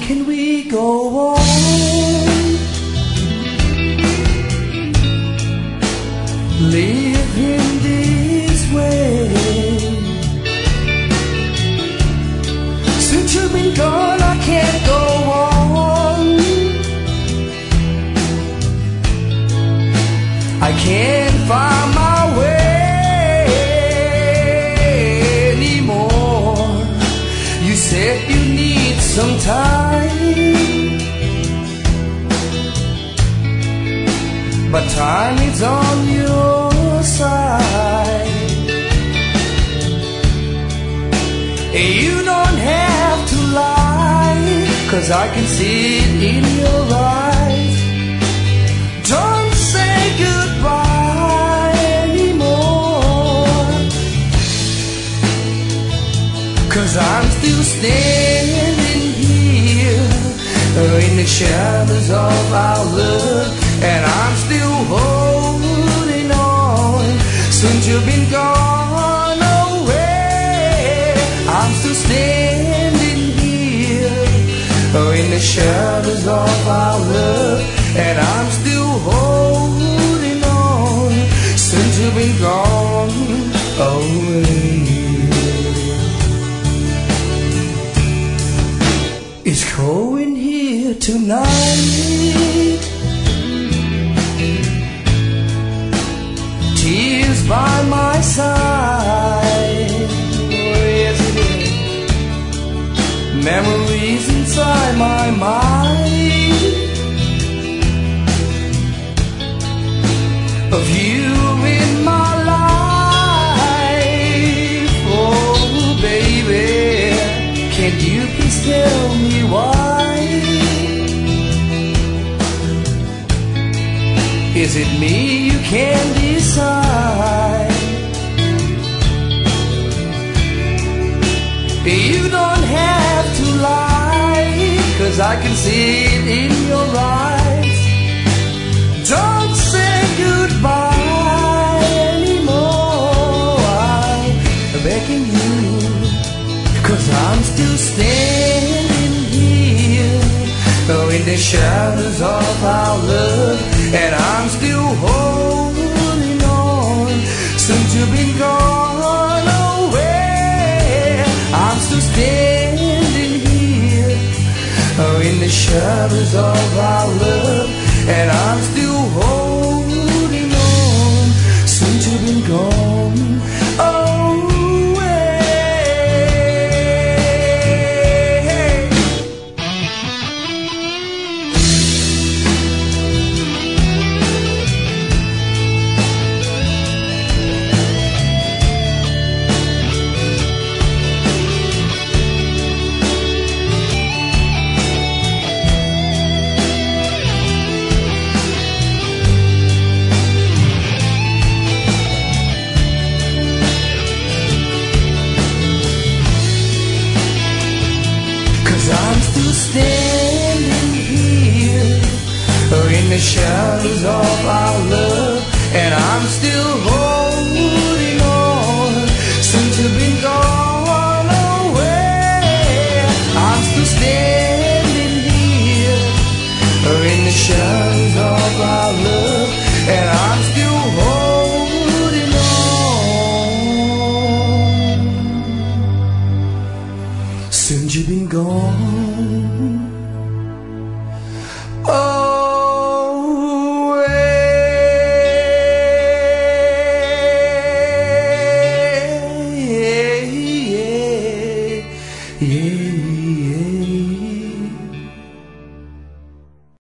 can we go on living this way? Since you've been gone, I can't go on. I can't find my way anymore. You said you need some time, but time is on your side. You don't have to lie, 'cause I can see it in your eyes. Don't say goodbye anymore, 'cause I'm still standing here in the shadows of our love, and I'm still holding on. Since you've been gone away, I'm still standing here in the shadows of our love, and I'm still holding on. Since you've been gone away, it's cold in here tonight, tears by my side. Oh yes it is. Memories inside my mind of you in my life. Oh baby, can't you please tell me why? Is it me you can't decide? You don't have to lie, 'cause I can see it in your eyes. Don't say goodbye anymore, I'm begging you, 'cause I'm still standing here in the shadows of our love, and I'm still holding on. Since you've been gone away, I'm still standing here in the shadows of our love, and I'm still holding on. Since you've been gone standing here in the shadows of our love, and I'm still holding on. Since you've been gone away, I'm still standing here in the shadows of our love, and I'm still holding on. Since you've been gone